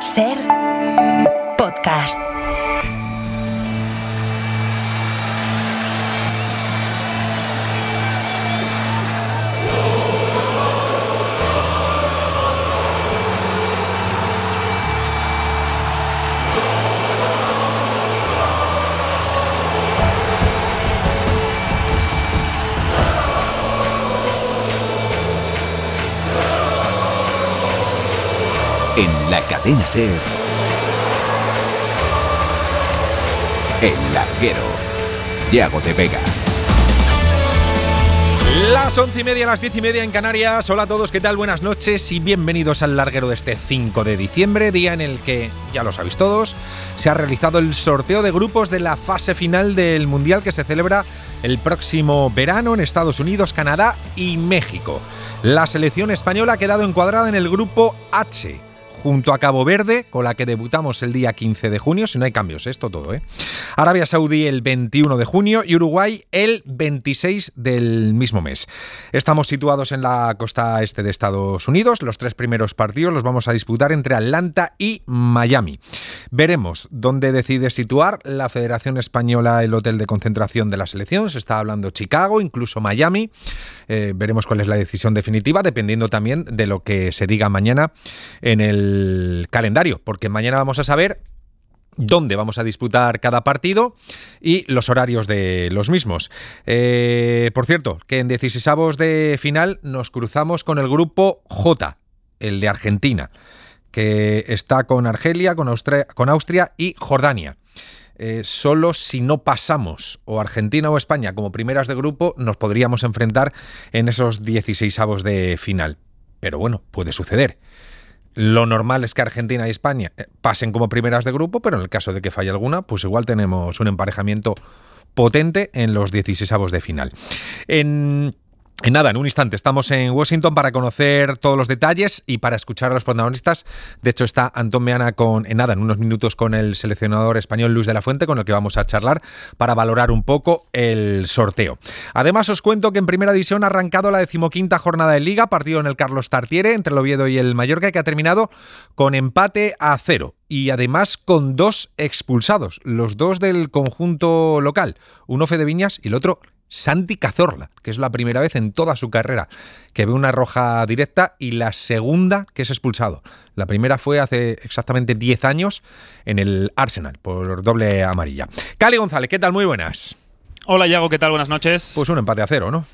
Ser podcast. En la cadena SER, El Larguero, Yago de Vega. Las 11:30, las 10:30 en Canarias. Hola a todos, ¿qué tal? Buenas noches y bienvenidos al Larguero de este 5 de diciembre, día en el que, ya lo sabéis todos, se ha realizado el sorteo de grupos de la fase final del Mundial que se celebra el próximo verano en Estados Unidos, Canadá y México. La selección española ha quedado encuadrada en el grupo H, junto a Cabo Verde, con la que debutamos el día 15 de junio, si no hay cambios, esto todo, Arabia Saudí el 21 de junio y Uruguay el 26 del mismo mes. Estamos situados en la costa este de Estados Unidos. Los 3 primeros partidos los vamos a disputar entre Atlanta y Miami. Veremos dónde decide situar la Federación Española el hotel de concentración de la selección. Se está hablando Chicago, incluso Miami. Veremos cuál es la decisión definitiva, dependiendo también de lo que se diga mañana en el calendario, porque mañana vamos a saber dónde vamos a disputar cada partido y los horarios de los mismos. Por cierto, que en 16avos de final nos cruzamos con el grupo J, el de Argentina, que está con Argelia, con Austria y Jordania. Solo si no pasamos o Argentina o España como primeras de grupo nos podríamos enfrentar en esos 16avos de final. Pero bueno, puede suceder. Lo normal es que Argentina y España pasen como primeras de grupo, pero en el caso de que falle alguna, pues igual tenemos un emparejamiento potente en los 16avos de final. En un instante estamos en Washington para conocer todos los detalles y para escuchar a los protagonistas. De hecho, está Antón Meana en unos minutos con el seleccionador español Luis de la Fuente, con el que vamos a charlar para valorar un poco el sorteo. Además, os cuento que en Primera División ha arrancado la 15ª jornada de Liga, partido en el Carlos Tartiere entre el Oviedo y el Mallorca, que ha terminado con empate a 0. Y además con 2 expulsados, los 2 del conjunto local, uno Fede Viñas y el otro Santi Cazorla, que es la primera vez en toda su carrera que ve una roja directa y la segunda que es expulsado. La primera fue hace exactamente 10 años en el Arsenal por doble amarilla. Cali González, ¿qué tal? Muy buenas. Hola Yago, ¿qué tal? Buenas noches. Pues un empate a 0, ¿no?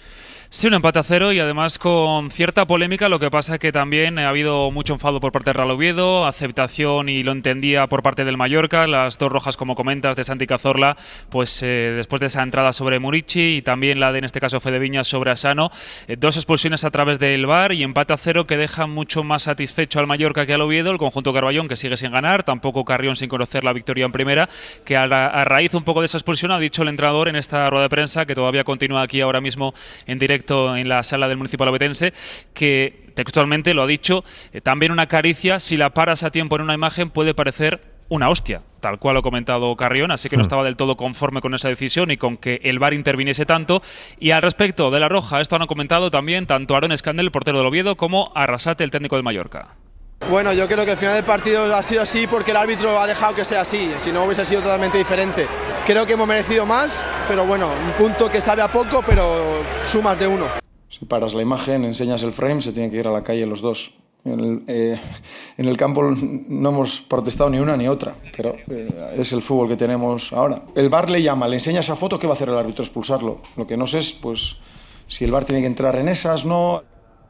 Sí, un empate a 0 y además con cierta polémica. Lo que pasa es que también ha habido mucho enfado por parte del Real Oviedo, aceptación y lo entendía por parte del Mallorca. Las 2 rojas, como comentas, de Santi Cazorla, pues después de esa entrada sobre Murici y también la de, en este caso, Fede Viñas sobre Asano. 2 expulsiones a través del VAR y empate a 0 que deja mucho más satisfecho al Mallorca que al Oviedo. El conjunto Carballón, que sigue sin ganar, tampoco Carrión sin conocer la victoria en primera, que a raíz un poco de esa expulsión ha dicho el entrenador en esta rueda de prensa, que todavía continúa aquí ahora mismo en directo en la sala del Municipal Ovetense, que textualmente lo ha dicho, también una caricia, si la paras a tiempo en una imagen, puede parecer una hostia, tal cual lo ha comentado Carrión, así que no estaba del todo conforme con esa decisión y con que el VAR interviniese tanto. Y al respecto de la roja, esto han comentado también tanto Aaron Escandel, el portero del Oviedo, como Arrasate, el técnico del Mallorca. Bueno, yo creo que el final del partido ha sido así porque el árbitro ha dejado que sea así, si no hubiese sido totalmente diferente. Creo que hemos merecido más, pero bueno, un punto que sabe a poco, pero sumas de 1. Si paras la imagen, enseñas el frame, se tienen que ir a la calle los 2. En el campo no hemos protestado ni una ni otra, pero es el fútbol que tenemos ahora. El VAR le llama, le enseña esa foto, ¿qué va a hacer el árbitro? Expulsarlo. Lo que no sé es pues si el VAR tiene que entrar en esas, no.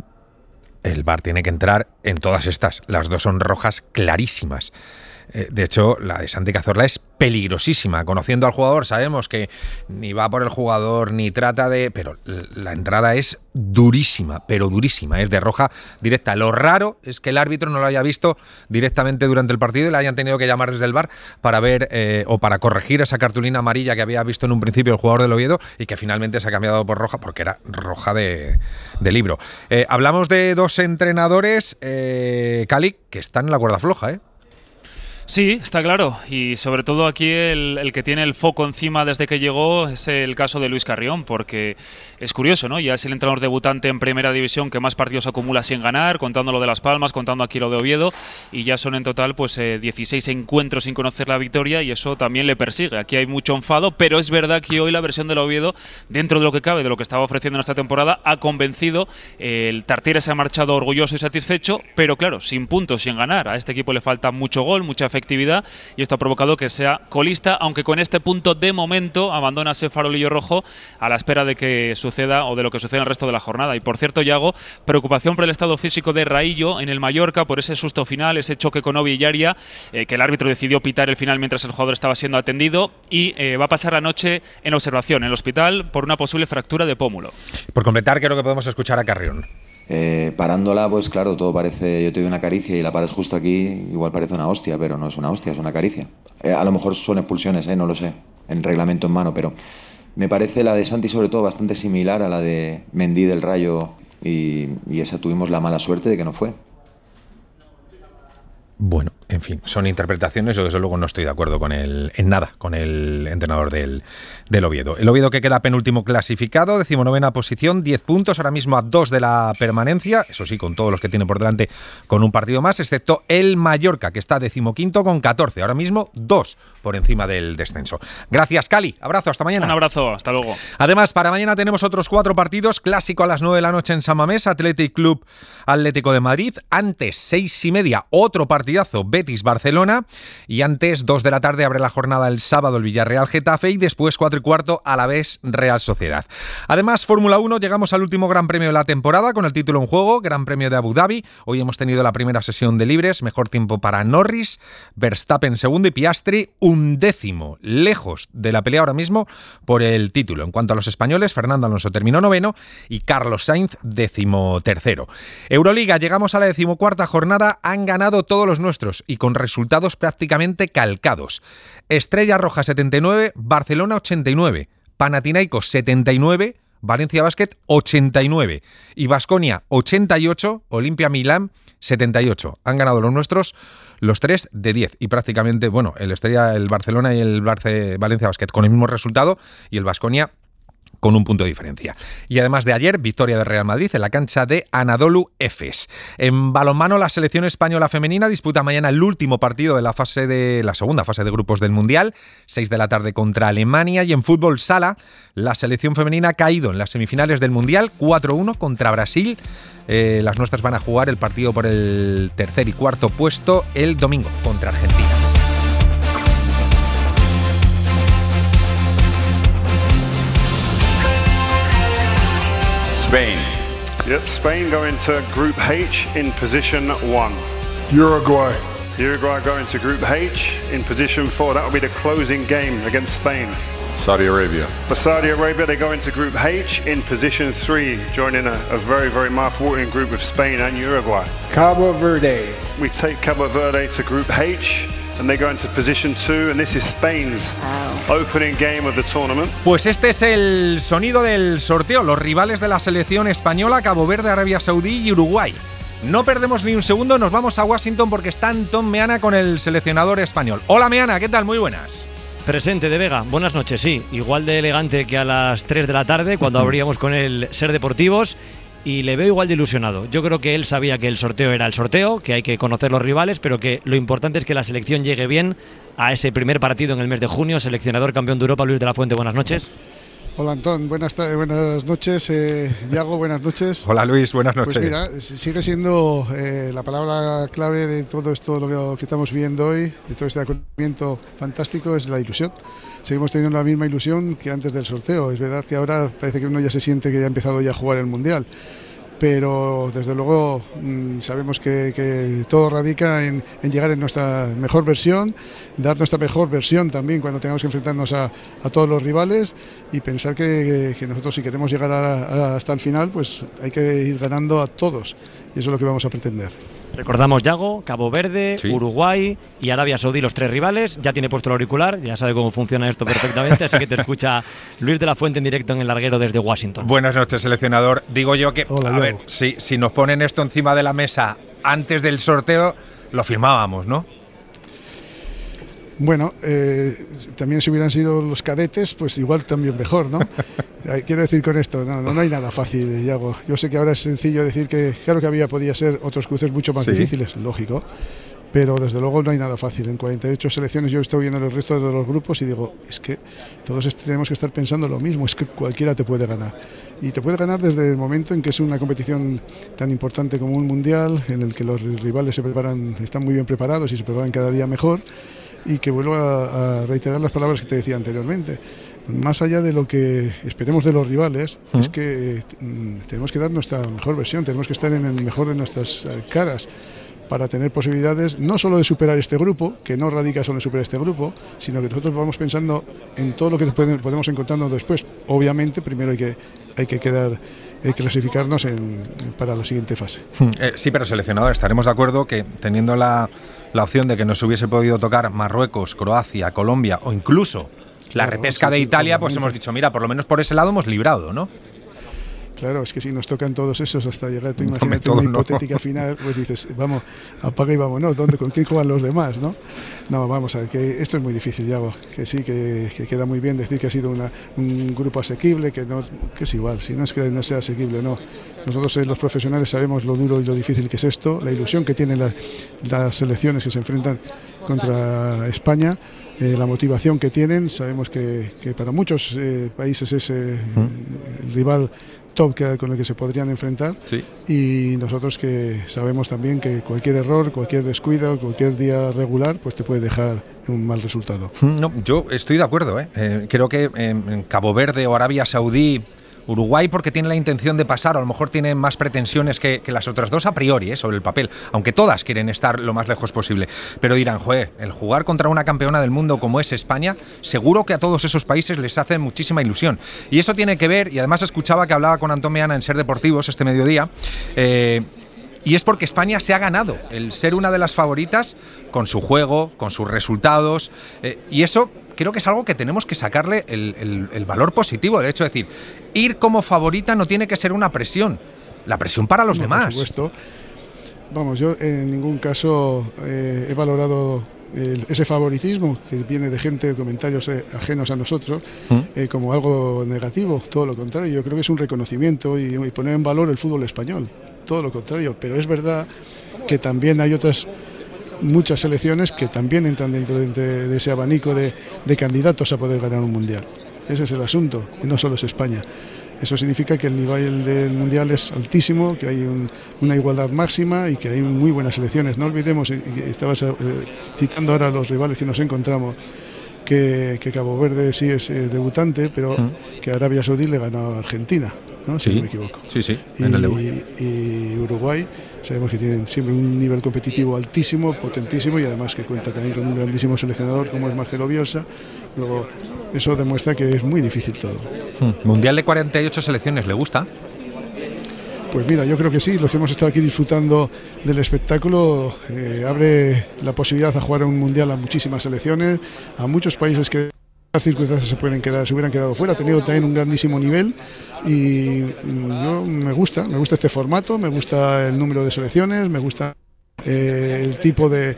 El VAR tiene que entrar en todas estas. Las 2 son rojas clarísimas. De hecho, la de Santi Cazorla es peligrosísima. Conociendo al jugador, sabemos que ni va por el jugador, ni trata de... Pero la entrada es durísima, pero durísima. Es de roja directa. Lo raro es que el árbitro no lo haya visto directamente durante el partido y le hayan tenido que llamar desde el VAR para ver o para corregir esa cartulina amarilla que había visto en un principio el jugador del Oviedo y que finalmente se ha cambiado por roja porque era roja de libro. Hablamos de 2 entrenadores, Cali, que están en la cuerda floja, Sí, está claro. Y sobre todo aquí el que tiene el foco encima desde que llegó es el caso de Luis Carrión, porque es curioso, ¿no? Ya es el entrenador debutante en Primera División que más partidos acumula sin ganar, contando lo de Las Palmas, contando aquí lo de Oviedo, y ya son en total 16 encuentros sin conocer la victoria, y eso también le persigue. Aquí hay mucho enfado, pero es verdad que hoy la versión del Oviedo, dentro de lo que cabe, de lo que estaba ofreciendo en esta temporada, ha convencido. El Tartiere se ha marchado orgulloso y satisfecho, pero claro, sin puntos, sin ganar. A este equipo le falta mucho gol, mucha efectividad, y esto ha provocado que sea colista, aunque con este punto de momento abandona ese farolillo rojo a la espera de que suceda o de lo que suceda en el resto de la jornada. Y por cierto, Yago, preocupación por el estado físico de Raillo en el Mallorca por ese susto final, ese choque con Obi y Yaria, que el árbitro decidió pitar el final mientras el jugador estaba siendo atendido, y va a pasar la noche en observación en el hospital por una posible fractura de pómulo. Por completar, creo que podemos escuchar a Carrión. Parándola, pues claro, todo parece, yo te doy una caricia y la paras justo aquí, igual parece una hostia, pero no es una hostia, es una caricia. A lo mejor son expulsiones, no lo sé, en reglamento en mano, pero me parece la de Santi sobre todo bastante similar a la de Mendy del Rayo, y esa tuvimos la mala suerte de que no fue. Bueno, en fin, son interpretaciones. Yo desde luego no estoy de acuerdo en nada con el entrenador del Oviedo. El Oviedo, que queda penúltimo clasificado, 19ª posición, 10 puntos, ahora mismo a 2 de la permanencia, eso sí, con todos los que tiene por delante, con un partido más, excepto el Mallorca, que está 15º con 14, ahora mismo 2 por encima del descenso. Gracias, Cali, abrazo, hasta mañana. Un abrazo, hasta luego. Además, para mañana tenemos otros 4 partidos, clásico a las 9 de la noche en San Mamés, Athletic Club Atlético de Madrid, antes 6:30, otro partidazo, Betis-Barcelona, y antes 2 de la tarde abre la jornada el sábado el Villarreal-Getafe, y después 4:15 Alavés Real Sociedad. Además, Fórmula 1, llegamos al último Gran Premio de la temporada con el título en juego, Gran Premio de Abu Dhabi. Hoy hemos tenido la primera sesión de libres, mejor tiempo para Norris, Verstappen segundo y Piastri 11º, lejos de la pelea ahora mismo por el título. En cuanto a los españoles, Fernando Alonso terminó 9º y Carlos Sainz 13º. Euroliga, llegamos a la 14ª jornada, han ganado todos los nuestros y con resultados prácticamente calcados. Estrella Roja 79, Barcelona 89, Panathinaikos 79, Valencia Basket 89 y Baskonia 88, Olimpia Milán 78. Han ganado los nuestros los 3 de 10 y prácticamente, bueno, el Estrella, el Barcelona y el Valencia Basket con el mismo resultado y el Baskonia con un punto de diferencia. Y además de ayer, victoria de Real Madrid en la cancha de Anadolu Efes. En balonmano, la selección española femenina disputa mañana el último partido de la segunda fase de grupos del Mundial, 6 de la tarde contra Alemania. Y en fútbol sala, la selección femenina ha caído en las semifinales del Mundial, 4-1 contra Brasil. Las nuestras van a jugar el partido por el tercer y cuarto puesto el domingo contra Argentina. Spain. Yep, Spain go into Group H in position 1. Uruguay. Uruguay go into Group H in position 4. That will be the closing game against Spain. Saudi Arabia. For Saudi Arabia, they go into Group H in position 3, joining a very, very mouth-watering group of Spain and Uruguay. Cabo Verde. We take Cabo Verde to Group H, and they go into position 2, and this is Spain's opening game of the tournament. Pues este es el sonido del sorteo. Los rivales de la selección española, Cabo Verde, Arabia Saudí y Uruguay. No perdemos ni un segundo, nos vamos a Washington porque está Antón Meana con el seleccionador español. Hola Meana, ¿qué tal? Muy buenas. Presente de Vega, buenas noches, sí. Igual de elegante que a las 3 de la tarde cuando abríamos con el Ser Deportivos, y le veo igual de ilusionado. Yo creo que él sabía que el sorteo era el sorteo, que hay que conocer los rivales, pero que lo importante es que la selección llegue bien a ese primer partido en el mes de junio. Seleccionador campeón de Europa, Luis de la Fuente, buenas noches. Hola Antón, buenas noches. Yago, buenas noches. Hola Luis, buenas noches. Pues mira, sigue siendo la palabra clave de todo esto, lo que estamos viviendo hoy, de todo este acontecimiento fantástico, es la ilusión. Seguimos teniendo la misma ilusión que antes del sorteo. Es verdad que ahora parece que uno ya se siente que ya ha empezado ya a jugar el Mundial, pero desde luego sabemos que todo radica en llegar en nuestra mejor versión, dar nuestra mejor versión también cuando tengamos que enfrentarnos a todos los rivales, y pensar que nosotros, si queremos llegar hasta el final, pues hay que ir ganando a todos, y eso es lo que vamos a pretender. Recordamos, Yago, Cabo Verde, sí, Uruguay y Arabia Saudí, los 3 rivales. Ya tiene puesto el auricular, ya sabe cómo funciona esto perfectamente, así que te escucha Luis de la Fuente en directo en el larguero desde Washington. Buenas noches, seleccionador. Digo yo que, hola, a ver, si nos ponen esto encima de la mesa antes del sorteo, lo firmábamos, ¿no? Bueno, también si hubieran sido los cadetes, pues igual también mejor, ¿no? Quiero decir con esto, no hay nada fácil, Yago. Yo sé que ahora es sencillo decir que, claro que podía ser otros cruces mucho más difíciles, lógico, pero desde luego no hay nada fácil. En 48 selecciones yo he estado viendo el resto de los grupos y digo, es que todos tenemos que estar pensando lo mismo, es que cualquiera te puede ganar. Y te puede ganar desde el momento en que es una competición tan importante como un mundial, en el que los rivales están muy bien preparados y se preparan cada día mejor, y que vuelvo a reiterar las palabras que te decía anteriormente. Más allá de lo que esperemos de los rivales, es que tenemos que dar nuestra mejor versión, tenemos que estar en el mejor de nuestras caras, para tener posibilidades no solo de superar este grupo, que no radica solo en superar este grupo, sino que nosotros vamos pensando en todo lo que podemos encontrarnos después. Obviamente, primero hay que clasificarnos para la siguiente fase. Sí, pero seleccionador, estaremos de acuerdo que teniendo la opción de que nos hubiese podido tocar Marruecos, Croacia, Colombia o incluso la repesca de Italia, pues hemos dicho, mira, por lo menos por ese lado hemos librado, ¿no? Claro, es que si nos tocan todos esos hasta llegar, tú imagínate una hipotética final, pues dices, vamos, apaga y vámonos, ¿con quién juegan los demás, no? No, vamos a ver, que esto es muy difícil, Yago, que sí, que queda muy bien decir que ha sido un grupo asequible, que es igual, si no es que no sea asequible, no. Nosotros los profesionales sabemos lo duro y lo difícil que es esto, la ilusión que tienen las selecciones que se enfrentan contra España, la motivación que tienen, sabemos que para muchos países es el rival top con el que se podrían enfrentar, y nosotros que sabemos también que cualquier error, cualquier descuido, cualquier día regular, pues te puede dejar un mal resultado. No, yo estoy de acuerdo, creo que en Cabo Verde o Arabia Saudí, Uruguay porque tiene la intención de pasar, o a lo mejor tiene más pretensiones que las otras dos a priori, sobre el papel, aunque todas quieren estar lo más lejos posible, pero dirán, el jugar contra una campeona del mundo como es España, seguro que a todos esos países les hace muchísima ilusión, y eso tiene que ver, y además escuchaba que hablaba con Antón Meana en Ser Deportivos este mediodía, y es porque España se ha ganado el ser una de las favoritas con su juego, con sus resultados, y eso creo que es algo que tenemos que sacarle el valor positivo. De hecho, decir, ir como favorita no tiene que ser una presión, la presión para los demás. Por supuesto. Vamos, yo en ningún caso he valorado ese favoritismo que viene de gente, comentarios ajenos a nosotros, como algo negativo. Todo lo contrario, yo creo que es un reconocimiento y poner en valor el fútbol español. Todo lo contrario, pero es verdad que también hay muchas selecciones que también entran dentro de ese abanico de candidatos a poder ganar un mundial. Ese es el asunto, y no solo es España. Eso significa que el nivel del mundial es altísimo, que hay una igualdad máxima y que hay muy buenas selecciones. No olvidemos, estabas citando ahora a los rivales que nos encontramos, que Cabo Verde sí es debutante, pero que Arabia Saudí le ganó a Argentina, ¿no? Si no me equivoco. Sí, en el debut. Y Uruguay, sabemos que tienen siempre un nivel competitivo altísimo, potentísimo, y además que cuenta también con un grandísimo seleccionador como es Marcelo Bielsa. Luego, eso demuestra que es muy difícil todo. Mundial de 48 selecciones, ¿le gusta? Pues mira, yo creo que sí, los que hemos estado aquí disfrutando del espectáculo, abre la posibilidad de jugar a un mundial a muchísimas selecciones, a muchos países que las circunstancias se hubieran quedado fuera. Ha tenido también un grandísimo nivel y yo me gusta este formato, me gusta el número de selecciones, me gusta el tipo de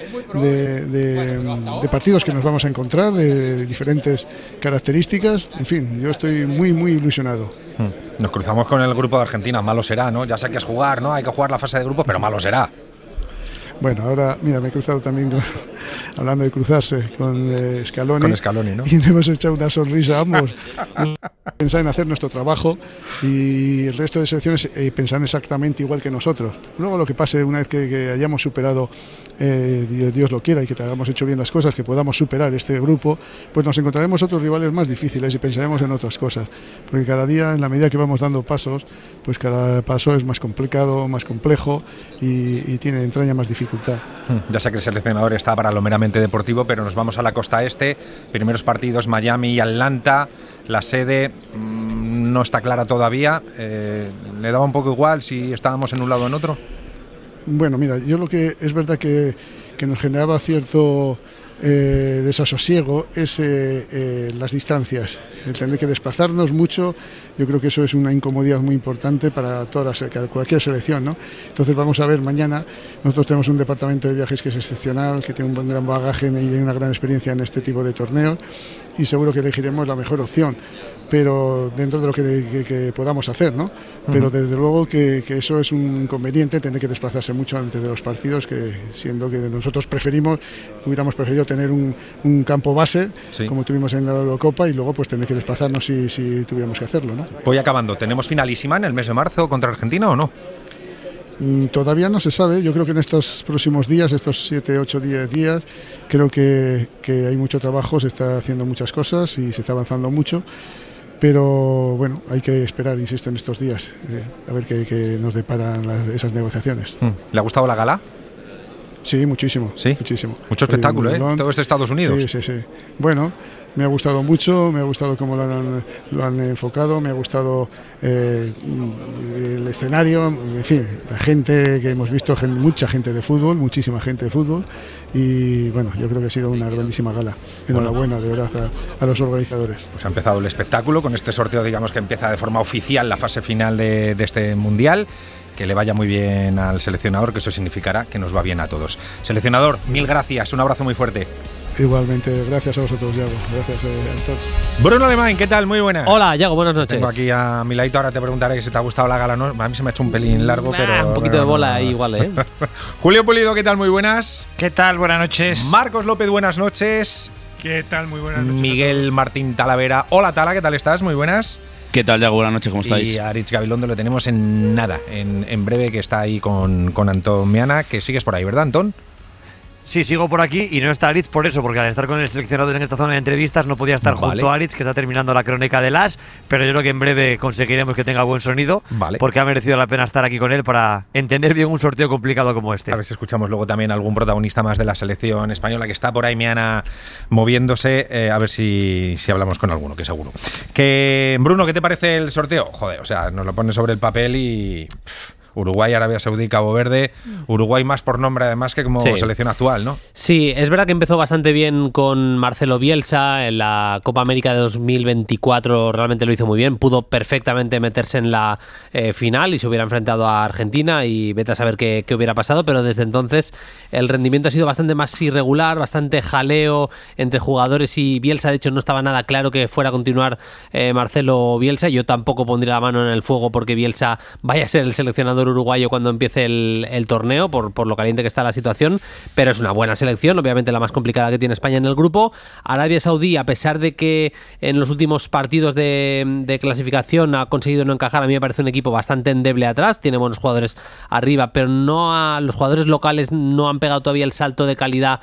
partidos que nos vamos a encontrar, de diferentes características. En fin, yo estoy muy ilusionado. Nos cruzamos con el grupo de Argentina, malo será, ¿no? Ya sé que es jugar, ¿no? Hay que jugar la fase de grupos, pero malo será. Bueno, ahora, mira, me he cruzado también, hablando de cruzarse, con Scaloni. Con Scaloni, ¿no? Y le hemos echado una sonrisa a ambos. Pensar en hacer nuestro trabajo y el resto de selecciones pensan exactamente igual que nosotros. Luego lo que pase una vez que hayamos superado, Dios lo quiera, y que hayamos hecho bien las cosas, que podamos superar este grupo, pues nos encontraremos otros rivales más difíciles y pensaremos en otras cosas. Porque cada día, en la medida que vamos dando pasos, pues cada paso es más complicado, más complejo y entraña más dificultad. Ya sé que el seleccionador está para lo meramente deportivo, pero nos vamos a la costa este. Primeros partidos Miami y Atlanta. La sede no está clara todavía. ¿Le daba un poco igual si estábamos en un lado o en otro? Bueno, mira, yo lo que es verdad que nos generaba cierto desasosiego es las distancias, el tener que desplazarnos mucho. Yo creo que eso es una incomodidad muy importante para cualquier selección, ¿no? Entonces vamos a ver mañana. Nosotros tenemos un departamento de viajes que es excepcional, que tiene un gran bagaje y una gran experiencia en este tipo de torneos, y seguro que elegiremos la mejor opción, pero dentro de lo que podamos hacer, ¿no? Pero desde luego que eso es un inconveniente, tener que desplazarse mucho antes de los partidos, que siendo que nosotros hubiéramos preferido tener un campo base, como tuvimos en la Eurocopa, y luego pues tener que desplazarnos si tuviéramos que hacerlo, ¿no? Voy acabando. ¿Tenemos finalísima en el mes de marzo contra Argentina o no? Todavía no se sabe. Yo creo que en estos próximos días, estos 7, 8, 10 días, creo que hay mucho trabajo, se está haciendo muchas cosas y se está avanzando mucho. Pero bueno, hay que esperar, insisto, en estos días, a ver qué nos deparan esas negociaciones. ¿Le ha gustado la gala? Sí, muchísimo. ¿Sí? Muchísimo. Mucho espectáculo, ¿eh? Todo es de Estados Unidos. Sí. Bueno, me ha gustado mucho, me ha gustado cómo lo han enfocado, me ha gustado el escenario, en fin, la gente que hemos visto, mucha gente de fútbol, muchísima gente de fútbol, y bueno, yo creo que ha sido una grandísima gala. Enhorabuena, de verdad, a los organizadores. Pues ha empezado el espectáculo con este sorteo, digamos que empieza de forma oficial la fase final de este Mundial. Que le vaya muy bien al seleccionador, que eso significará que nos va bien a todos. Seleccionador, mil gracias, un abrazo muy fuerte. Igualmente, gracias a vosotros, Yago. Gracias a todos. Bruno Alemán, ¿qué tal? Muy buenas. Hola, Yago, buenas noches. Tengo aquí a mi ladito, ahora te preguntaré si te ha gustado la gala, ¿no? A mí se me ha hecho un pelín largo, pero... Un poquito de bola igual, ¿eh? Julio Pulido, ¿qué tal? Muy buenas. ¿Qué tal? Buenas noches. Marcos López, buenas noches. ¿Qué tal? Muy buenas noches. Miguel Martín Talavera. Hola, Tala, ¿qué tal estás? Muy buenas. ¿Qué tal, Yago? Buenas noches, ¿cómo estáis? Y a Aritz Gabilondo lo tenemos en nada, en breve, que está ahí con Antón Meana, que sigues por ahí, ¿verdad, Antón? Sí, sigo por aquí y no está Aritz por eso, porque al estar con el seleccionador en esta zona de entrevistas no podía estar junto a Aritz, que está terminando la crónica de Las, pero yo creo que en breve conseguiremos que tenga buen sonido, porque ha merecido la pena estar aquí con él para entender bien un sorteo complicado como este. A ver si escuchamos luego también algún protagonista más de la selección española, que está por ahí, Meana, moviéndose, a ver si hablamos con alguno, que seguro. Que Bruno, ¿qué te parece el sorteo? Joder, o sea, nos lo pones sobre el papel y... Uruguay, Arabia Saudí, Cabo Verde. Uruguay más por nombre además que como selección actual, ¿no? Sí, es verdad que empezó bastante bien con Marcelo Bielsa en la Copa América de 2024, realmente lo hizo muy bien, pudo perfectamente meterse en la final y se hubiera enfrentado a Argentina y vete a saber qué hubiera pasado, pero desde entonces el rendimiento ha sido bastante más irregular, bastante jaleo entre jugadores y Bielsa. De hecho no estaba nada claro que fuera a continuar Marcelo Bielsa. Yo tampoco pondría la mano en el fuego porque Bielsa vaya a ser el seleccionador uruguayo cuando empiece el torneo, por lo caliente que está la situación, pero es una buena selección, obviamente la más complicada que tiene España en el grupo. Arabia Saudí, a pesar de que en los últimos partidos de clasificación ha conseguido no encajar, a mí me parece un equipo bastante endeble atrás, tiene buenos jugadores arriba, pero los jugadores locales no han pegado todavía el salto de calidad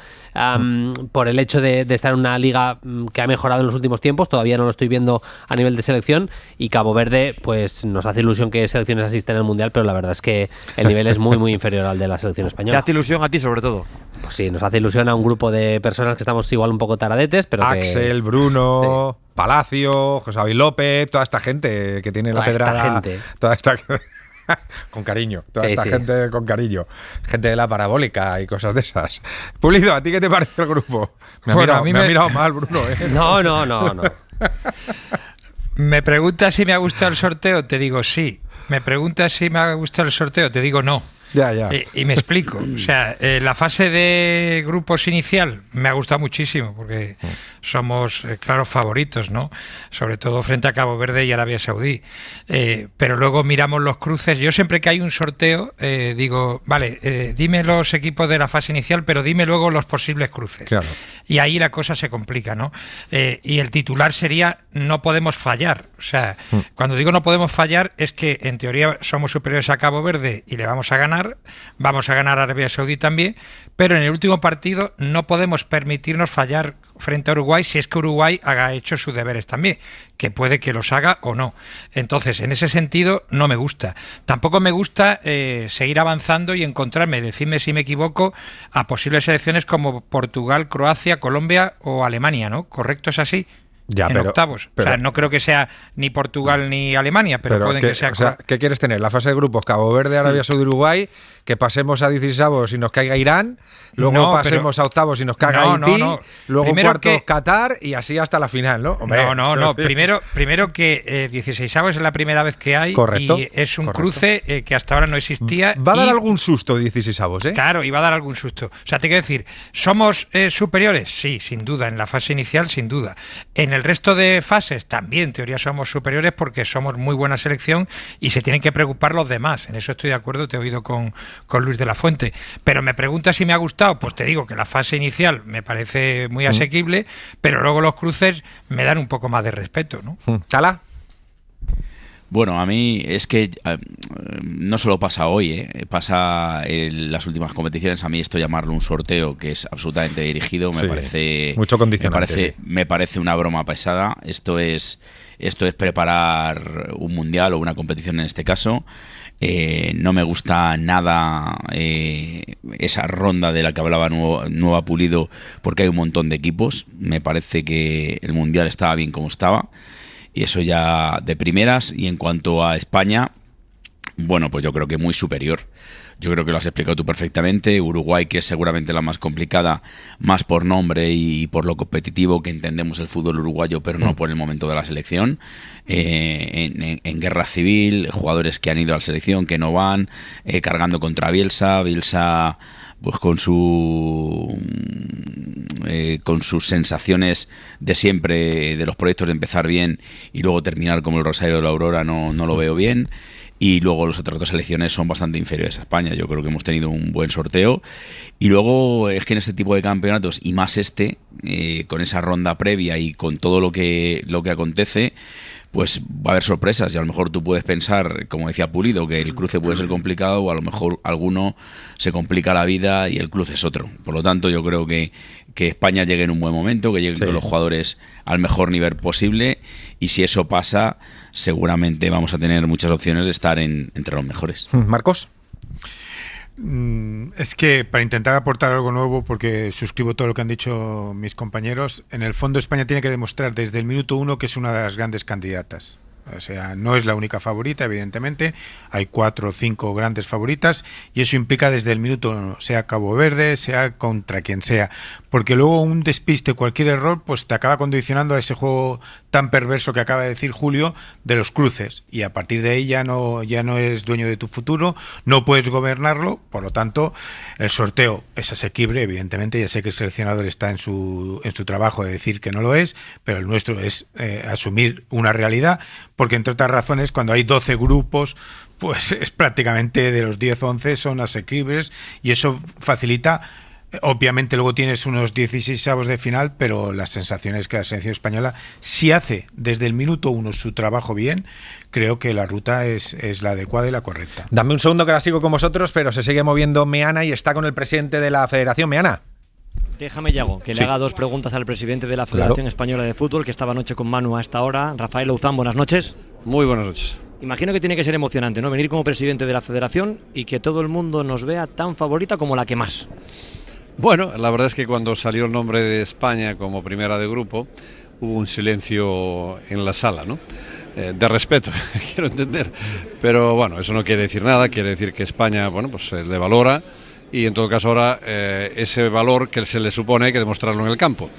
por el hecho de estar en una liga que ha mejorado en los últimos tiempos. Todavía no lo estoy viendo a nivel de selección, y Cabo Verde pues nos hace ilusión que selecciones asisten al Mundial, pero la verdad es que el nivel es muy muy inferior al de la selección española. ¿Te hace ilusión a ti sobre todo? Pues sí, nos hace ilusión a un grupo de personas que estamos igual un poco taradetes, pero Axel, Bruno, Palacio, José Avi López, toda esta gente que tiene la pedrada, toda esta con cariño, toda esta gente con cariño, gente de la parabólica y cosas de esas. Pulido, ¿a ti qué te parece el grupo? Me ha mirado mal, Bruno, ¿eh? No. Me preguntas si me ha gustado el sorteo, te digo sí. Me preguntas si me ha gustado el sorteo, te digo no. Ya. Y me explico. O sea, la fase de grupos inicial me ha gustado muchísimo porque somos claros favoritos, ¿no? Sobre todo frente a Cabo Verde y Arabia Saudí. Pero luego miramos los cruces. Yo siempre que hay un sorteo digo, vale, dime los equipos de la fase inicial, pero dime luego los posibles cruces. Claro. Y ahí la cosa se complica, ¿no? Y el titular sería no podemos fallar. O sea, cuando digo no podemos fallar es que en teoría somos superiores a Cabo Verde y le vamos a ganar a Arabia Saudí también, pero en el último partido no podemos permitirnos fallar frente a Uruguay si es que Uruguay haga hecho sus deberes también, que puede que los haga o no. Entonces, en ese sentido, no me gusta. Tampoco me gusta seguir avanzando y encontrarme, decidme si me equivoco, a posibles selecciones como Portugal, Croacia, Colombia o Alemania, ¿no? ¿Correcto es así? octavos. O sea, no creo que sea ni Portugal ni Alemania, pero pueden que sea... O sea, ¿qué quieres tener? La fase de grupos, Cabo Verde, Arabia Saudí, Uruguay, que pasemos a 16avos y nos caiga Irán, luego pasemos a octavos y nos caiga Haití, luego primero cuartos Qatar y así hasta la final, ¿no? Hombre, no. Primero que 16avos es la primera vez que hay. Correcto, y es un cruce que hasta ahora no existía. Va a dar algún susto 16avos, ¿eh? Claro, y va a dar algún susto. O sea, te quiero decir, ¿somos superiores? Sí, sin duda. En la fase inicial, sin duda. En el resto de fases también, en teoría, somos superiores porque somos muy buena selección y se tienen que preocupar los demás. En eso estoy de acuerdo, te he oído con Luis de la Fuente. Pero me preguntas si me ha gustado, pues te digo que la fase inicial me parece muy asequible, pero luego los cruces me dan un poco más de respeto, ¿no? ¿Cala? Bueno, a mí es que no solo pasa hoy, pasa en las últimas competiciones. A mí esto llamarlo un sorteo que es absolutamente dirigido me parece mucho condicionante. Me parece una broma pesada. Esto es preparar un mundial o una competición en este caso. No me gusta nada esa ronda de la que hablaba Nueva Pulido, porque hay un montón de equipos. Me parece que el mundial estaba bien como estaba. Y eso ya de primeras. Y en cuanto a España, bueno, pues yo creo que muy superior. Yo creo que lo has explicado tú perfectamente. Uruguay, que es seguramente la más complicada, más por nombre y por lo competitivo que entendemos el fútbol uruguayo, pero no por el momento de la selección. En guerra civil, jugadores que han ido a la selección, que no van, cargando contra Bielsa pues con sus sensaciones de siempre, de los proyectos de empezar bien y luego terminar como el Rosario de la Aurora, no lo veo bien. Y luego las otras dos selecciones son bastante inferiores a España. Yo creo que hemos tenido un buen sorteo. Y luego es que en este tipo de campeonatos, y más con esa ronda previa y con todo lo que acontece, pues va a haber sorpresas. Y a lo mejor tú puedes pensar, como decía Pulido, que el cruce puede ser complicado, o a lo mejor alguno se complica la vida y el cruce es otro. Por lo tanto, yo creo que España llegue en un buen momento, que lleguen con los jugadores al mejor nivel posible, y si eso pasa, seguramente vamos a tener muchas opciones de estar entre los mejores. Marcos. Es que para intentar aportar algo nuevo, porque suscribo todo lo que han dicho mis compañeros, en el fondo España tiene que demostrar desde el minuto 1 que es una de las grandes candidatas. O sea, no es la única favorita, evidentemente. Hay 4 o 5 grandes favoritas y eso implica desde el minuto 1, sea Cabo Verde, sea contra quien sea. Porque luego un despiste, cualquier error, pues te acaba condicionando a ese juego tan perverso que acaba de decir Julio, de los cruces. Y a partir de ahí ya no eres dueño de tu futuro, no puedes gobernarlo. Por lo tanto, el sorteo es asequible, evidentemente. Ya sé que el seleccionador está en su trabajo de decir que no lo es, pero el nuestro es asumir una realidad. Porque entre otras razones, cuando hay 12 grupos, pues es prácticamente de los 10 o 11 son asequibles y eso facilita. Obviamente luego tienes unos 16avos de final, pero las sensaciones que la selección española, si hace desde el minuto 1 su trabajo bien, creo que la ruta es la adecuada y la correcta. Dame un segundo que la sigo con vosotros, pero se sigue moviendo Meana y está con el presidente de la Federación. Meana. Déjame, Yago, que le haga 2 preguntas al presidente de la Federación Española de Fútbol, que estaba anoche con Manu a esta hora. Rafael Louzán, buenas noches. Muy buenas noches. Imagino que tiene que ser emocionante, ¿no? Venir como presidente de la Federación y que todo el mundo nos vea tan favorita como la que más. Bueno, la verdad es que cuando salió el nombre de España como primera de grupo, hubo un silencio en la sala, ¿no? De respeto, quiero entender. Pero bueno, eso no quiere decir nada, quiere decir que España, bueno, pues le valora. Y en todo caso ahora ese valor que se le supone hay que demostrarlo en el campo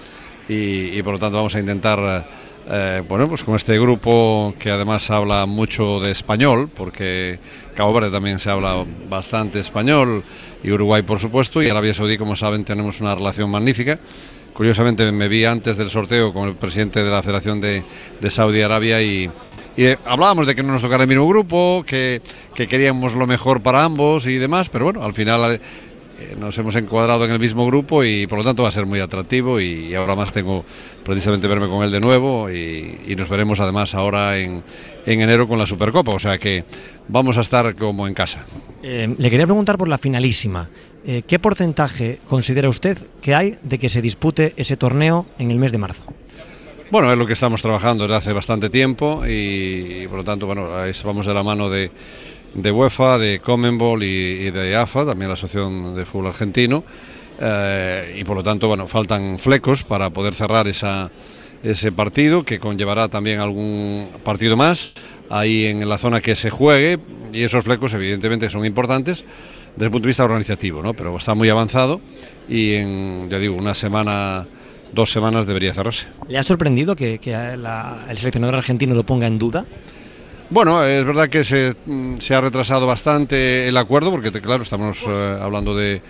y por lo tanto vamos a intentar bueno, pues con este grupo que además habla mucho de español, porque Cabo Verde también se habla bastante español y Uruguay por supuesto, y Arabia Saudí, como saben, tenemos una relación magnífica. Curiosamente me vi antes del sorteo con el presidente de la Federación de Saudi Arabia y hablábamos de que no nos tocara el mismo grupo, que queríamos lo mejor para ambos y demás, pero bueno, al final nos hemos encuadrado en el mismo grupo y por lo tanto va a ser muy atractivo y ahora más tengo precisamente verme con él de nuevo y nos veremos además ahora en enero con la Supercopa, o sea que vamos a estar como en casa. Le quería preguntar por la finalísima. ¿Qué porcentaje considera usted que hay de que se dispute ese torneo en el mes de marzo? Bueno, es lo que estamos trabajando desde hace bastante tiempo y por lo tanto, bueno, ahí vamos de la mano de UEFA, de Conmebol y de AFA, también la Asociación de Fútbol Argentino, y por lo tanto, bueno, faltan flecos para poder cerrar esa ese partido, que conllevará también algún partido más ahí en la zona que se juegue, y esos flecos evidentemente son importantes desde el punto de vista organizativo, ¿no? Pero está muy avanzado y en, ya digo, una semana, 2 semanas debería cerrarse. ¿Le ha sorprendido que el seleccionador argentino lo ponga en duda? Bueno, es verdad que se ha retrasado bastante el acuerdo, porque claro, estamos hablando de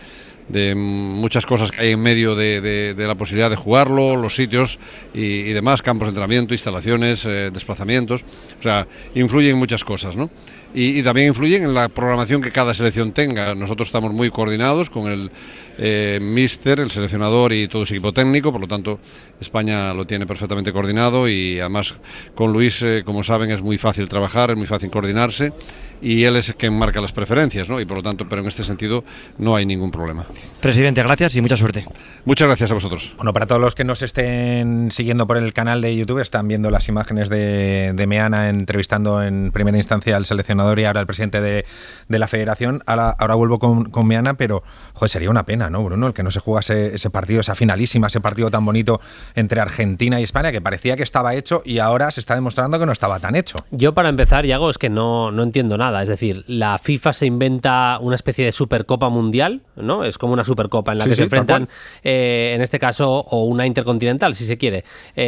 muchas cosas que hay en medio de la posibilidad de jugarlo, los sitios y demás, campos de entrenamiento, instalaciones, desplazamientos, o sea, influyen muchas cosas, ¿no? Y también influyen en la programación que cada selección tenga. Nosotros estamos muy coordinados con el míster, el seleccionador y todo su equipo técnico, por lo tanto España lo tiene perfectamente coordinado, y además con Luis, como saben, es muy fácil trabajar, es muy fácil coordinarse, y él es quien marca las preferencias, ¿no? Y por lo tanto, pero en este sentido no hay ningún problema. Presidente, gracias y mucha suerte. Muchas gracias a vosotros. Bueno, para todos los que nos estén siguiendo por el canal de YouTube, están viendo las imágenes de Meana entrevistando en primera instancia al seleccionador y ahora al presidente de la federación. Ahora vuelvo con Meana, pero joder, sería una pena, ¿no, Bruno? El que no se juega ese partido, esa finalísima, ese partido tan bonito entre Argentina y España, que parecía que estaba hecho y ahora se está demostrando que no estaba tan hecho. Yo, para empezar, Yago, es que no entiendo nada. Es decir, la FIFA se inventa una especie de Supercopa Mundial, ¿no? Es como una Supercopa en la que se enfrentan, en este caso, o una Intercontinental, si se quiere,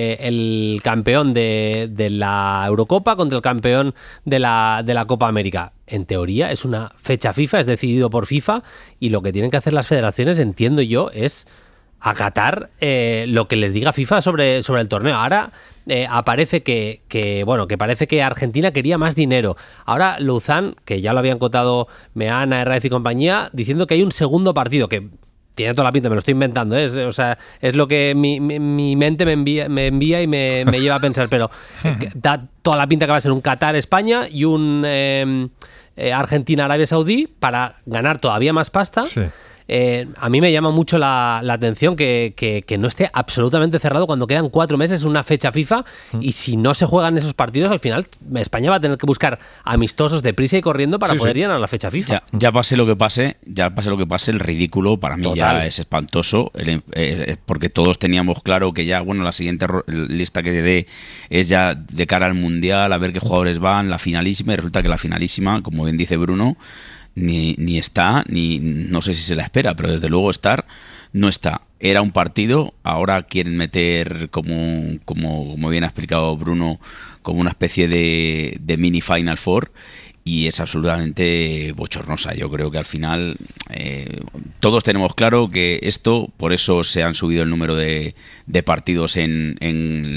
el campeón de la Eurocopa contra el campeón de la Copa América. En teoría es una fecha FIFA, es decidido por FIFA, y lo que tienen que hacer las federaciones, entiendo yo, es acatar lo que les diga FIFA sobre el torneo. Ahora aparece que parece que Argentina quería más dinero. Ahora Luzán, que ya lo habían cotado Meana, Herraiz y compañía, diciendo que hay un segundo partido, que tiene toda la pinta, me lo estoy inventando, o sea, es lo que mi mente me envía y me lleva a pensar, pero da toda la pinta que va a ser un Qatar-España y un Argentina-Arabia Saudí para ganar todavía más pasta. Sí. A mí me llama mucho la atención que no esté absolutamente cerrado cuando quedan 4 meses, una fecha FIFA, y si no se juegan esos partidos, al final España va a tener que buscar amistosos deprisa y corriendo para poder llegar a la fecha FIFA. Ya pase lo que pase, el ridículo para mí ya es espantoso, porque todos teníamos claro que ya, bueno, la siguiente lista que dé es ya de cara al Mundial, a ver qué jugadores van, la finalísima, y resulta que la finalísima, como bien dice Bruno, ni está, ni no sé si se la espera, pero desde luego estar no está. Era un partido, ahora quieren meter, como bien ha explicado Bruno, como una especie de mini Final Four, y es absolutamente bochornosa. Yo creo que al final todos tenemos claro que esto, por eso se han subido el número de partidos en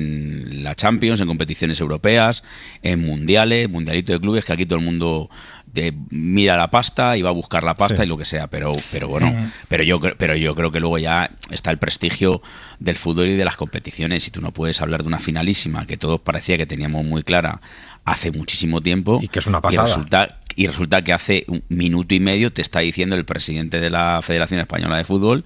la Champions, en competiciones europeas, en mundiales, mundialito de clubes, que aquí todo el mundo mira la pasta y va a buscar la pasta, y lo que sea, pero bueno, pero yo creo que luego ya está el prestigio del fútbol y de las competiciones, y tú no puedes hablar de una finalísima que todos parecía que teníamos muy clara hace muchísimo tiempo, y que es una pasada, y resulta que hace 1 minuto y medio te está diciendo el presidente de la Federación Española de Fútbol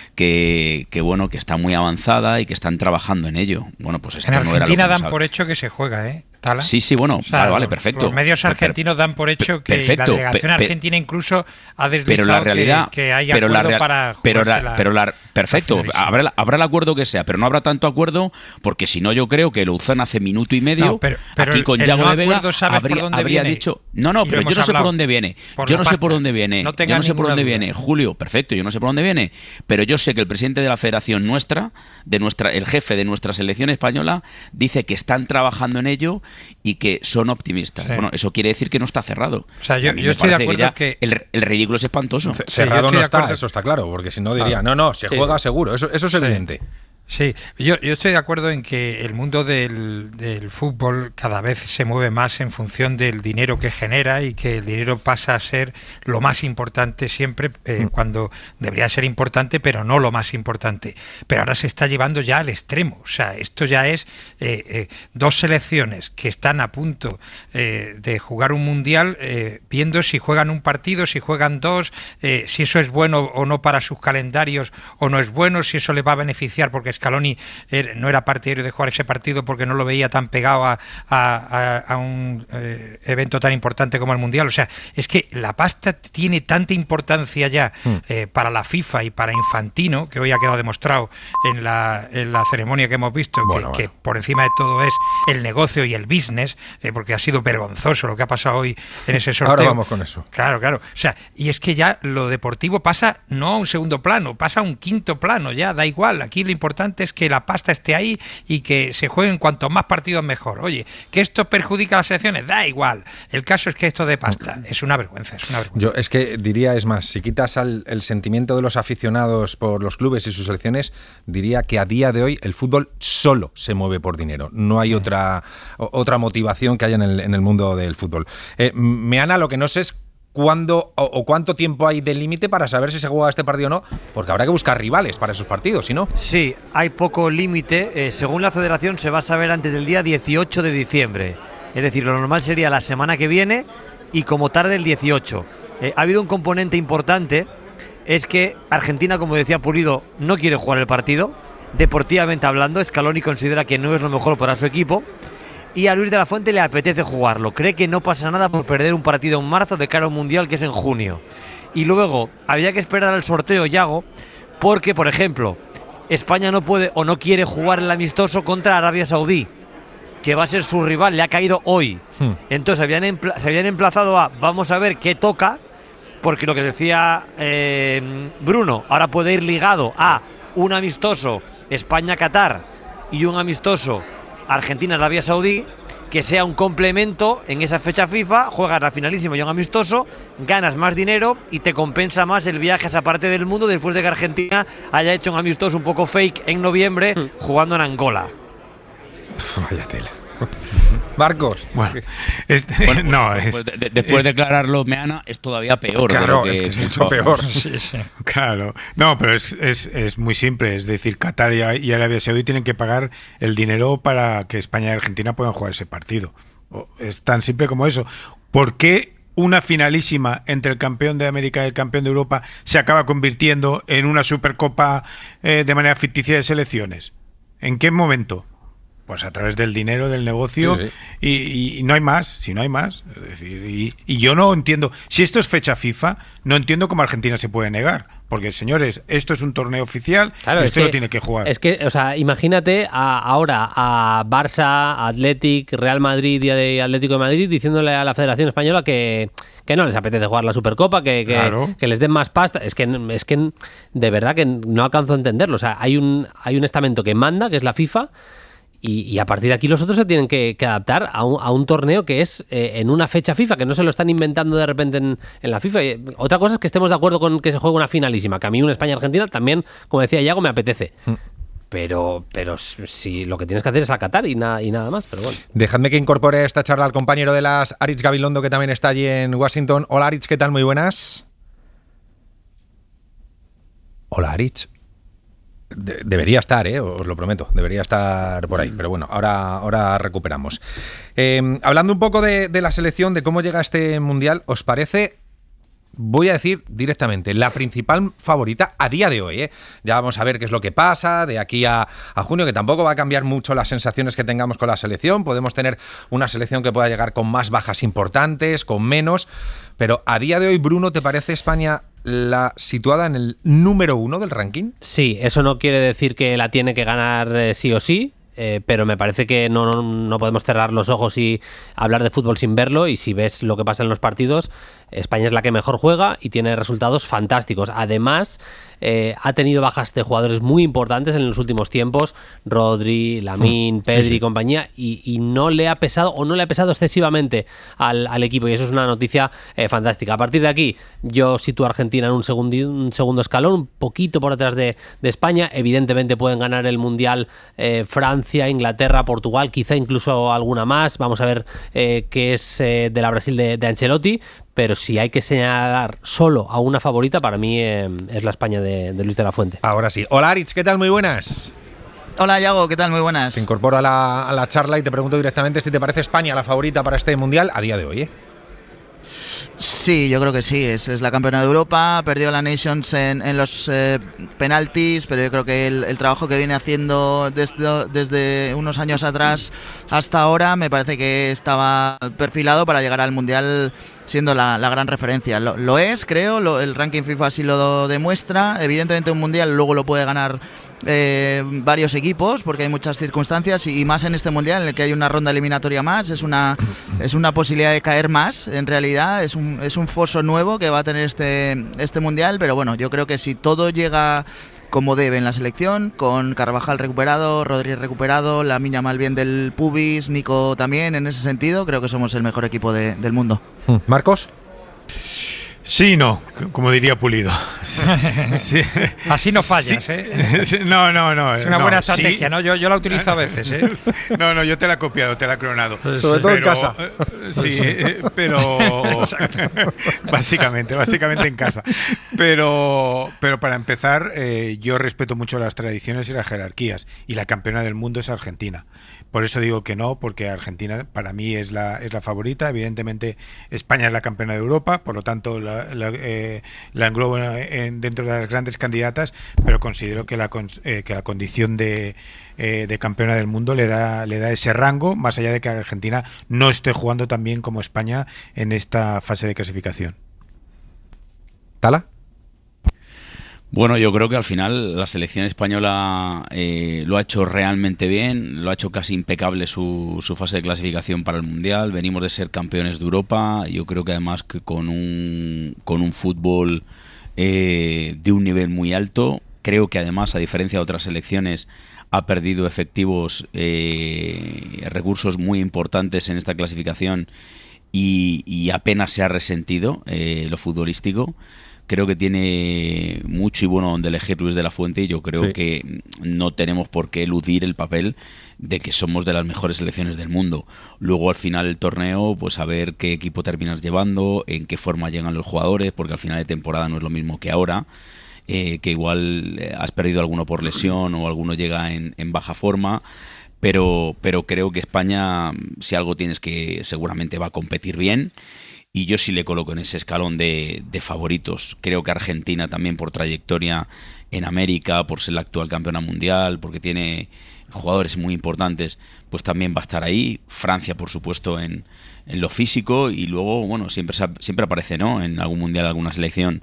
que bueno, que está muy avanzada y que están trabajando en ello. Bueno, pues esto en Argentina no era dan por hecho que se juega, Tala. Sí, bueno, o sea, vale, perfecto. Los medios argentinos dan por hecho que la delegación argentina incluso ha deslizado que hay acuerdo para jugarse perfecto, habrá el acuerdo que sea, pero no habrá tanto acuerdo, porque si no, yo creo que Luzán hace 1 minuto y medio, pero aquí con Yago de Vega habría dicho pero yo no sé por dónde viene. Yo no sé por dónde viene. Yo no sé por dónde viene, Julio, perfecto, yo no sé por dónde viene, pero yo sé que el presidente de la federación el jefe de nuestra selección española, dice que están trabajando en ello y que son optimistas. Bueno, eso quiere decir que no está cerrado. O sea, yo estoy de acuerdo que el ridículo es espantoso. Cerrado no está, eso está claro, porque si no diría, se juega seguro, eso es evidente. Sí, yo estoy de acuerdo en que el mundo del fútbol cada vez se mueve más en función del dinero que genera, y que el dinero pasa a ser lo más importante siempre, cuando debería ser importante, pero no lo más importante. Pero ahora se está llevando ya al extremo. O sea, esto ya es 2 selecciones que están a punto de jugar un mundial, viendo si juegan un partido, si juegan 2, si eso es bueno o no para sus calendarios o no es bueno, si eso les va a beneficiar porque Scaloni no era partidario de jugar ese partido porque no lo veía tan pegado a un evento tan importante como el Mundial. O sea, es que la pasta tiene tanta importancia ya para la FIFA y para Infantino, que hoy ha quedado demostrado en la ceremonia que hemos visto, que por encima de todo es el negocio y el business, porque ha sido vergonzoso lo que ha pasado hoy en ese sorteo. Ahora vamos con eso. Claro. O sea, y es que ya lo deportivo pasa no a un segundo plano, pasa a un quinto plano, ya da igual. Aquí lo importante es que la pasta esté ahí y que se jueguen cuanto más partidos mejor. Oye, que esto perjudica a las selecciones, da igual. El caso es que esto de pasta es una vergüenza, Yo es que diría, es más, si quitas el sentimiento de los aficionados por los clubes y sus selecciones, diría que a día de hoy el fútbol solo se mueve por dinero. No hay otra motivación que haya en el mundo del fútbol. Meana, lo que no sé es cuándo o cuánto tiempo hay de límite para saber si se juega este partido o no, porque habrá que buscar rivales para esos partidos, ¿sí no? Sí, hay poco límite. Según la federación se va a saber antes del día 18 de diciembre. Es decir, lo normal sería la semana que viene y como tarde el 18. Ha habido un componente importante, es que Argentina, como decía Pulido, no quiere jugar el partido. Deportivamente hablando, Scaloni considera que no es lo mejor para su equipo. Y a Luis de la Fuente le apetece jugarlo. Cree que no pasa nada por perder un partido en marzo de cara a un Mundial que es en junio. Y luego, había que esperar al sorteo, Yago, porque, por ejemplo, España no puede o no quiere jugar el amistoso contra Arabia Saudí, que va a ser su rival, le ha caído hoy. Entonces se habían emplazado a, vamos a ver qué toca, porque lo que decía Bruno, ahora puede ir ligado a un amistoso España-Qatar y un amistoso Argentina-Arabia Saudí, que sea un complemento en esa fecha FIFA, juegas la finalísima y un amistoso, ganas más dinero y te compensa más el viaje a esa parte del mundo después de que Argentina haya hecho un amistoso un poco fake en noviembre jugando en Angola. Vaya tela. Marcos. Bueno, después de declararlo Meana es todavía peor. Claro, es que es mucho peor. Sí. Claro. No, pero es muy simple. Es decir, Qatar y Arabia Saudí tienen que pagar el dinero para que España y Argentina puedan jugar ese partido. Es tan simple como eso. ¿Por qué una finalísima entre el campeón de América y el campeón de Europa se acaba convirtiendo en una Supercopa de manera ficticia de selecciones? ¿En qué momento? Pues a través del dinero, del negocio, sí. Y no hay más, si no hay más. Es decir, y yo no entiendo, si esto es fecha FIFA, no entiendo cómo Argentina se puede negar. Porque, señores, esto es un torneo oficial, claro, y esto lo tiene que jugar. Es que, o sea, imagínate ahora a Barça, Athletic, Real Madrid y Atlético de Madrid diciéndole a la Federación Española que no les apetece jugar la Supercopa, que les den más pasta. Es que de verdad que no alcanzo a entenderlo. O sea, hay un estamento que manda, que es la FIFA. Y a partir de aquí los otros se tienen que adaptar a un torneo que es en una fecha FIFA, que no se lo están inventando de repente en la FIFA. Otra cosa es que estemos de acuerdo con que se juegue una finalísima, que a mí una España-Argentina también, como decía Iago, me apetece. Pero si lo que tienes que hacer es acatar y nada más. Pero bueno. Dejadme que incorpore a esta charla al compañero de las, Aritz Gabilondo, que también está allí en Washington. Hola Aritz, ¿qué tal? Muy buenas. Hola Aritz. Debería estar, os lo prometo, debería estar por ahí, pero bueno, ahora recuperamos. Hablando un poco de la selección, de cómo llega este Mundial, ¿os parece, voy a decir directamente, la principal favorita a día de hoy? Ya vamos a ver qué es lo que pasa de aquí a junio, que tampoco va a cambiar mucho las sensaciones que tengamos con la selección. Podemos tener una selección que pueda llegar con más bajas importantes, con menos, pero a día de hoy, Bruno, ¿te parece España la situada en el número 1 del ranking? Sí, eso no quiere decir que la tiene que ganar sí o sí, pero me parece que no podemos cerrar los ojos y hablar de fútbol sin verlo. Y si ves lo que pasa en los partidos, España es la que mejor juega y tiene resultados fantásticos. Además, ha tenido bajas de jugadores muy importantes en los últimos tiempos, Rodri, Lamine, Pedri y compañía, y no le ha pesado o no le ha pesado excesivamente al equipo, y eso es una noticia fantástica. A partir de aquí, yo sitúo a Argentina en un segundo escalón, un poquito por detrás de España. Evidentemente pueden ganar el Mundial Francia, Inglaterra, Portugal, quizá incluso alguna más. Vamos a ver qué es de la Brasil de Ancelotti. Pero si hay que señalar solo a una favorita, para mí es la España de Luis de la Fuente. Ahora sí. Hola Aritz, ¿qué tal? Muy buenas. Hola Iago, ¿qué tal? Muy buenas. Te incorporo a la charla y te pregunto directamente si te parece España la favorita para este Mundial a día de hoy. Sí, yo creo que sí, es la campeona de Europa, perdió la Nations en los penaltis, pero yo creo que el trabajo que viene haciendo desde unos años atrás hasta ahora me parece que estaba perfilado para llegar al Mundial siendo la gran referencia. Lo es, creo, el ranking FIFA así lo demuestra. Evidentemente un Mundial luego lo puede ganar varios equipos porque hay muchas circunstancias y más en este Mundial en el que hay una ronda eliminatoria más, es una posibilidad de caer más, en realidad es un foso nuevo que va a tener este Mundial, pero bueno, yo creo que si todo llega como debe en la selección, con Carvajal recuperado, Rodri recuperado, Lamine Yamal bien del pubis, Nico también, en ese sentido creo que somos el mejor equipo del mundo. ¿Marcos? Sí, no, como diría Pulido. Sí. Así no fallas, sí. ¿eh? No. Es una buena estrategia, sí. ¿No? Yo la utilizo a veces, ¿eh? No, yo te la he copiado, te la he clonado. Sobre todo en casa. Sí, pero básicamente en casa. Pero para empezar, yo respeto mucho las tradiciones y las jerarquías. Y la campeona del mundo es Argentina. Por eso digo que no, porque Argentina para mí es la favorita. Evidentemente España es la campeona de Europa, por lo tanto la englobo dentro de las grandes candidatas, pero considero que la condición de campeona del mundo le da ese rango, más allá de que Argentina no esté jugando tan bien como España en esta fase de clasificación. ¿Tala? Bueno, yo creo que al final la selección española lo ha hecho realmente bien, lo ha hecho casi impecable su fase de clasificación para el Mundial. Venimos de ser campeones de Europa, yo creo que además que con un fútbol de un nivel muy alto. Creo que además, a diferencia de otras selecciones, ha perdido efectivos, recursos muy importantes en esta clasificación y apenas se ha resentido lo futbolístico. Creo que tiene mucho y bueno donde elegir Luis de la Fuente y yo creo que no tenemos por qué eludir el papel de que somos de las mejores selecciones del mundo. Luego al final del torneo, pues a ver qué equipo terminas llevando, en qué forma llegan los jugadores, porque al final de temporada no es lo mismo que ahora, que igual has perdido alguno por lesión o alguno llega en baja forma. Pero creo que España, si algo tienes que seguramente va a competir bien. Y yo sí le coloco en ese escalón de favoritos. Creo que Argentina también por trayectoria en América, por ser la actual campeona mundial, porque tiene jugadores muy importantes, pues también va a estar ahí. Francia, por supuesto, en lo físico. Y luego, bueno, siempre aparece, ¿no?, en algún mundial, alguna selección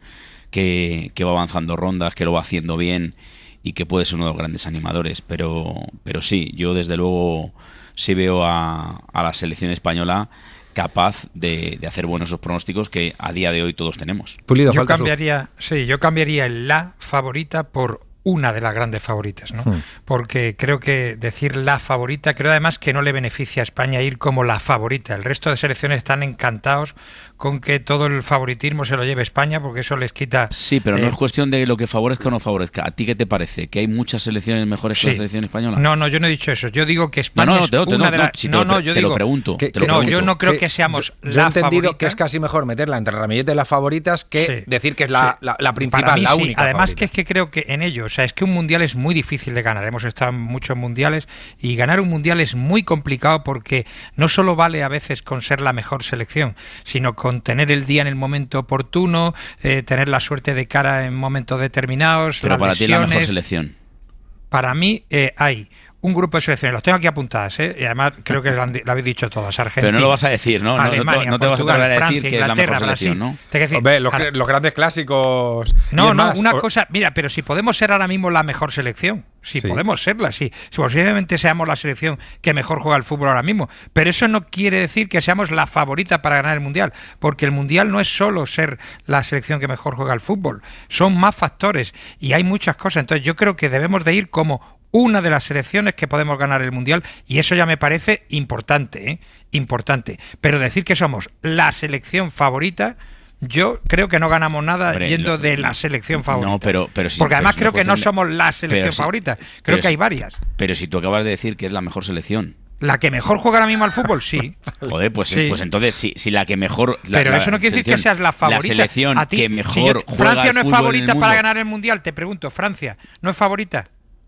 que va avanzando rondas, que lo va haciendo bien y que puede ser uno de los grandes animadores. Pero sí, yo desde luego sí veo a la selección española capaz de hacer buenos esos pronósticos que a día de hoy todos tenemos. Pulido, yo cambiaría la favorita por una de las grandes favoritas, ¿no? Porque creo que decir la favorita, creo además que no le beneficia a España ir como la favorita. El resto de selecciones están encantados con que todo el favoritismo se lo lleve España, porque eso les quita... Sí, pero no es cuestión de lo que favorezca o no favorezca. ¿A ti qué te parece? ¿Que hay muchas selecciones mejores que la selección española? No, yo no he dicho eso. Yo digo que España es una de las... Te lo pregunto. Yo no creo que seamos la favorita. Yo he entendido que es casi mejor meterla entre el ramillete de las favoritas que decir que es la principal, para mí, la única Además favorita. que es que creo que en ello, o sea, es que un mundial es muy difícil de ganar. Hemos estado en muchos mundiales y ganar un mundial es muy complicado porque no solo vale a veces con ser la mejor selección, sino con tener el día en el momento oportuno, tener la suerte de cara en momentos determinados. Pero para lesiones. ti la mejor selección. Para mí hay un grupo de selecciones, los tengo aquí apuntadas, y además creo que lo habéis dicho todas. Argentina, pero no lo vas a decir, ¿no? Alemania, no te Portugal, vas a Francia, decir que Inglaterra, es la mejor selección, Brasil. ¿no? Hombre, los grandes clásicos. Una cosa, mira, pero si podemos ser ahora mismo la mejor selección, podemos serla, si posiblemente seamos la selección que mejor juega el fútbol ahora mismo, pero eso no quiere decir que seamos la favorita para ganar el Mundial, porque el Mundial no es solo ser la selección que mejor juega el fútbol, son más factores y hay muchas cosas. Entonces yo creo que debemos de ir como una de las selecciones que podemos ganar el Mundial y eso ya me parece importante, importante. Pero decir que somos la selección favorita, yo creo que no ganamos nada yendo de la selección favorita. No, pero sí, porque además pero creo que no somos la selección favorita. Creo que hay varias. Pero si tú acabas de decir que es la mejor selección. ¿La que mejor juega ahora mismo al fútbol? Sí. Joder, pues entonces si la que mejor... Pero eso no quiere decir que seas la favorita. La selección que mejor juega Francia al no es fútbol favorita en el para mundo. ganar el Mundial, te pregunto. ¿Francia no es favorita?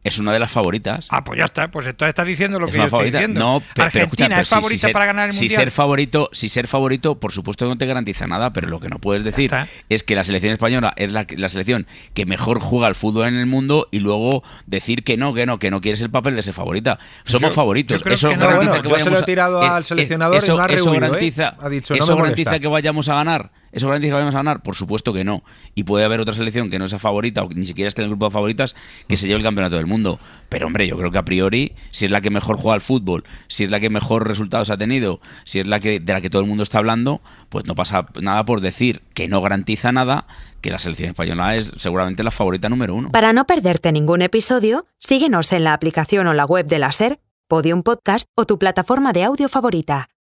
es una de las favoritas. Ah, pues ya está, pues entonces estás diciendo lo Es que yo una estoy favorita. diciendo. No, Argentina es favorita para ganar el si Mundial. Si ser favorito, por supuesto que no te garantiza nada, pero lo que no puedes decir es que la selección española es la selección que mejor juega al fútbol en el mundo y luego decir que no quieres el papel de ser favorita. Somos favoritos. Yo creo Eso que no. garantiza Bueno, que yo se lo he vayamos tirado al seleccionador y no ha eso rehuido, garantiza, ha dicho, eso no me garantiza molesta. que vayamos a ganar. ¿Eso garantiza que vayamos a ganar? Por supuesto que no. Y puede haber otra selección que no sea favorita o que ni siquiera esté en el grupo de favoritas que se lleve el campeonato del mundo. Pero hombre, yo creo que a priori, si es la que mejor juega al fútbol, si es la que mejor resultados ha tenido, si es de la que todo el mundo está hablando, pues no pasa nada por decir que no garantiza nada, que la selección española es seguramente la favorita número 1. Para no perderte ningún episodio, síguenos en la aplicación o la web de la SER, Podium Podcast o tu plataforma de audio favorita.